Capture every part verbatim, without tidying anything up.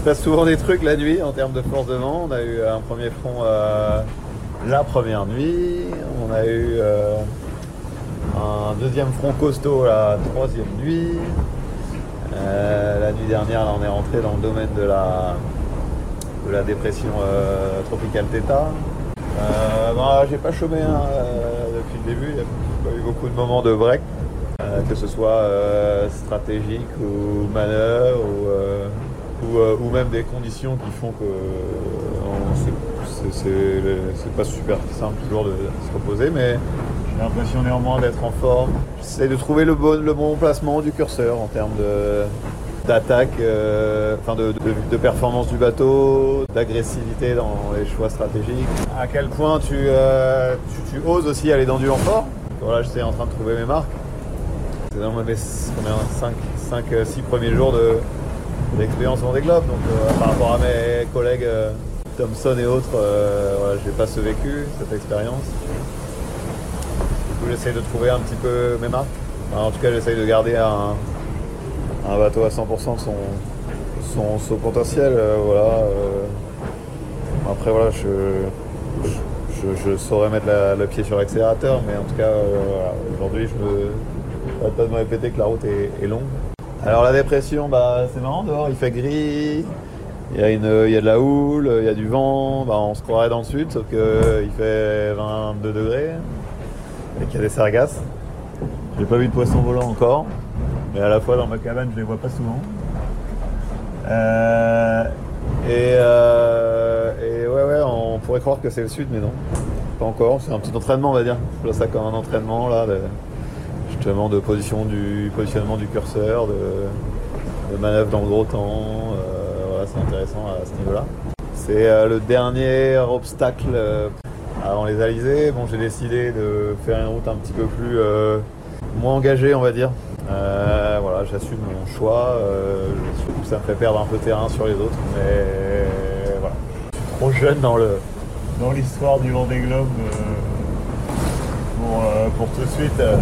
passe souvent des trucs la nuit en termes de force de vent. On a eu un premier front euh, la première nuit, on a eu euh, un deuxième front costaud la troisième nuit. Euh, la nuit dernière, là, on est rentré dans le domaine de la, de la dépression euh, tropicale Theta. Euh, bah, j'ai pas chômé hein, euh, depuis le début, il y a pas eu beaucoup de moments de break, euh, que ce soit euh, stratégique ou manœuvre ou, euh, ou, euh, ou même des conditions qui font que euh, c'est, c'est, c'est pas super simple toujours de, de se reposer, mais j'ai l'impression néanmoins d'être en forme. J'essaie de trouver le bon, le bon placement du curseur en termes de, d'attaque, euh, enfin de, de, de performance du bateau, d'agressivité dans les choix stratégiques. À quel point tu, euh, tu, tu oses aussi aller dans du renfort. Voilà, j'étais en train de trouver mes marques. C'est dans mes cinq six premiers jours de, d'expérience Vendée Globe. Donc euh, par rapport à mes collègues euh, Thomson et autres, euh, voilà, j'ai pas ce vécu, cette expérience. Du coup, j'essaie de trouver un petit peu mes marques. Enfin, en tout cas, j'essaie de garder un, un bateau à cent pour cent de son, son, son potentiel. Euh, voilà, euh. Après, voilà, je, je, je, je saurais mettre la, le pied sur l'accélérateur, mais en tout cas, euh, voilà, aujourd'hui, je ne vais pas de me répéter que la route est, est longue. Alors, la dépression, bah, c'est marrant dehors, il fait gris. Il y, a une, il y a de la houle, il y a du vent, bah on se croirait dans le sud, sauf qu'il fait vingt-deux degrés et qu'il y a des sargasses. J'ai pas vu de poisson volant encore, mais à la fois dans ma cabane je les vois pas souvent. Euh, et, euh, et ouais ouais, on pourrait croire que c'est le sud, mais non, pas encore. C'est un petit entraînement on va dire. Je vois ça comme un entraînement là, de, justement de position du positionnement du curseur, de, de manœuvre dans le gros temps. Euh, C'est intéressant à ce niveau-là. C'est euh, le dernier obstacle euh, avant les Alizés. Bon, j'ai décidé de faire une route un petit peu plus euh, moins engagée, on va dire. Euh, voilà, j'assume mon choix. Euh, ça me fait perdre un peu de terrain sur les autres, mais voilà. Je suis trop jeune dans le dans l'histoire du Vendée Globe euh, pour, euh, pour tout de suite euh,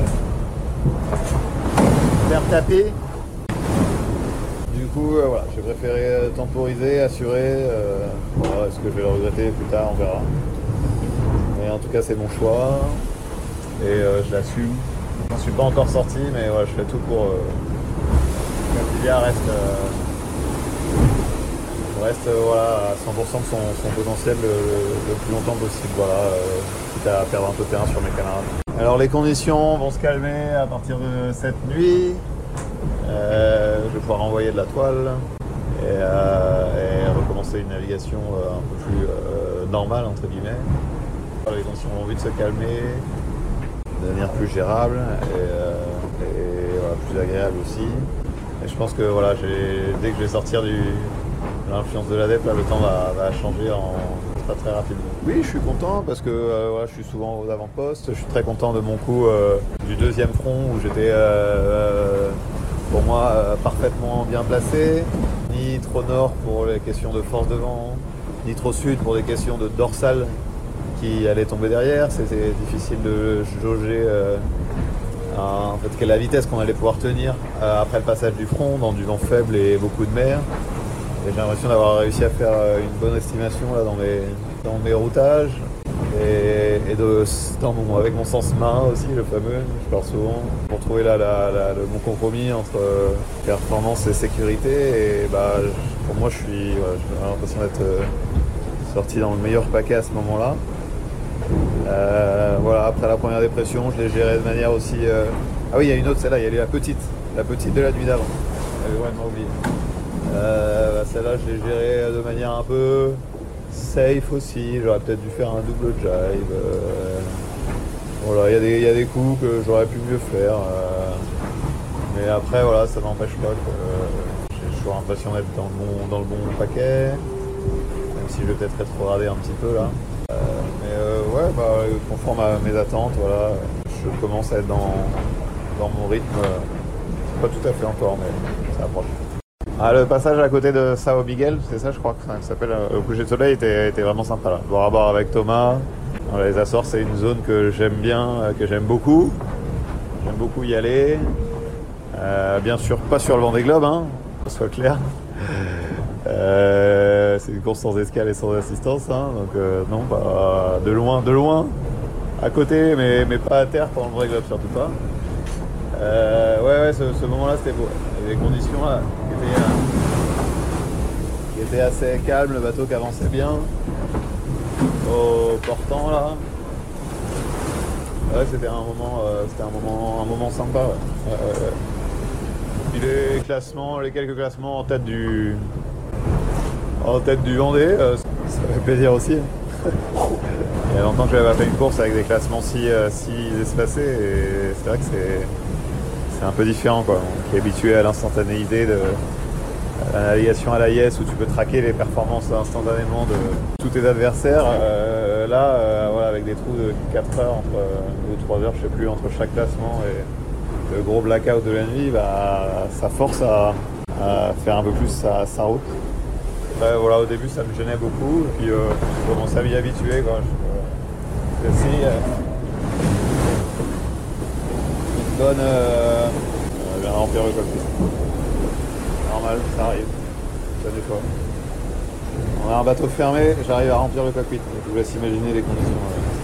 faire taper. Du coup, euh, voilà, j'ai préféré euh, temporiser, assurer. Euh, voilà, est-ce que je vais le regretter plus tard, on verra. Mais en tout cas, c'est mon choix et euh, je l'assume. Je n'en suis pas encore sorti, mais voilà, je fais tout pour euh, que la filière reste, euh, reste euh, voilà, à cent pour cent de son, son potentiel le, le plus longtemps possible. Voilà, euh, quitte à perdre un peu de terrain sur mes camarades. Alors, les conditions vont se calmer à partir de cette nuit. Euh, je vais pouvoir envoyer de la toile et, euh, et recommencer une navigation euh, un peu plus euh, normale entre guillemets. Les conditions ont envie de se calmer, de devenir plus gérable et, euh, et voilà, plus agréable aussi. Et je pense que voilà, j'ai, dès que je vais sortir du, de l'influence de l'A D E P, là, le temps va, va changer en très très rapidement. Oui, je suis content parce que euh, voilà, je suis souvent aux avant-postes. Je suis très content de mon coup euh, du deuxième front où j'étais euh, pour moi euh, parfaitement bien placé, ni trop nord pour les questions de force de vent, ni trop sud pour des questions de dorsale qui allait tomber derrière. C'était difficile de jauger euh, un, en fait, la vitesse qu'on allait pouvoir tenir euh, après le passage du front dans du vent faible et beaucoup de mer. Et j'ai l'impression d'avoir réussi à faire une bonne estimation là, dans, mes, dans mes routages. Et, et de, dans mon, avec mon sens marin aussi, le fameux, je parle souvent, pour trouver là, la, la, le bon compromis entre euh, performance et sécurité. Et bah, pour moi, je suis, ouais, j'ai l'impression d'être euh, sorti dans le meilleur paquet à ce moment-là. Euh, voilà, après la première dépression, je l'ai géré de manière aussi... Euh... Ah oui, il y a une autre, celle-là, il y a la petite, la petite de la nuit d'avant. J'avais vraiment oublié. Euh, bah, celle-là, je l'ai gérée de manière un peu... safe aussi, j'aurais peut-être dû faire un double jive. Euh, voilà, il y, y a des coups que j'aurais pu mieux faire. Euh, mais après, voilà, ça n'empêche pas que euh, j'ai toujours l'impression d'être dans le bon, dans le bon paquet. Même si je vais peut-être rétrograder un petit peu là. Euh, mais euh, ouais, bah, conforme à mes attentes, voilà, je commence à être dans, dans mon rythme. Euh, pas tout à fait encore, mais ça approche. Ah, le passage à côté de Sao Miguel, c'est ça je crois que ça s'appelle, au coucher de soleil, était, était vraiment sympa là. Bord à bord avec Thomas. Alors, les Açores, c'est une zone que j'aime bien, que j'aime beaucoup. J'aime beaucoup y aller. Euh, bien sûr, pas sur le Vendée Globe, hein, qu'on soit clair. Euh, course sans escale et sans assistance, hein, donc euh, non, pas de loin, de loin, à côté, mais, mais pas à terre pendant le vrai globe, surtout pas. Euh, ouais, ouais, ce, ce moment-là, c'était beau. Il y avait des conditions là, qui étaient, euh, qui étaient assez calmes, le bateau qui avançait bien, au portant là. Ouais, c'était un moment, euh, c'était un moment, un moment sympa. Ouais. Euh, puis les classements, les quelques classements en tête du, en tête du Vendée, euh, ça fait plaisir aussi. Il y a longtemps que j'avais pas fait une course avec des classements si, euh, si espacés, et c'est vrai que c'est, c'est un peu différent, quoi. On qui est habitué à l'instantanéité de à la navigation à l'A I S où tu peux traquer les performances instantanément de tous tes adversaires. Euh, là, euh, voilà, avec des trous de quatre heures entre, ou trois heures, je sais plus, entre chaque classement et le gros blackout de la nuit, bah, ça force à, à faire un peu plus sa, sa route. Là, voilà, au début, ça me gênait beaucoup, et puis euh, je commençais à m'y habituer, quoi. Je, euh, si, euh, une bonne, euh, je viens de remplir le cockpit. Normal, ça arrive. Ça des fois. On a un bateau fermé, j'arrive à remplir le cockpit. Je vous laisse imaginer les conditions.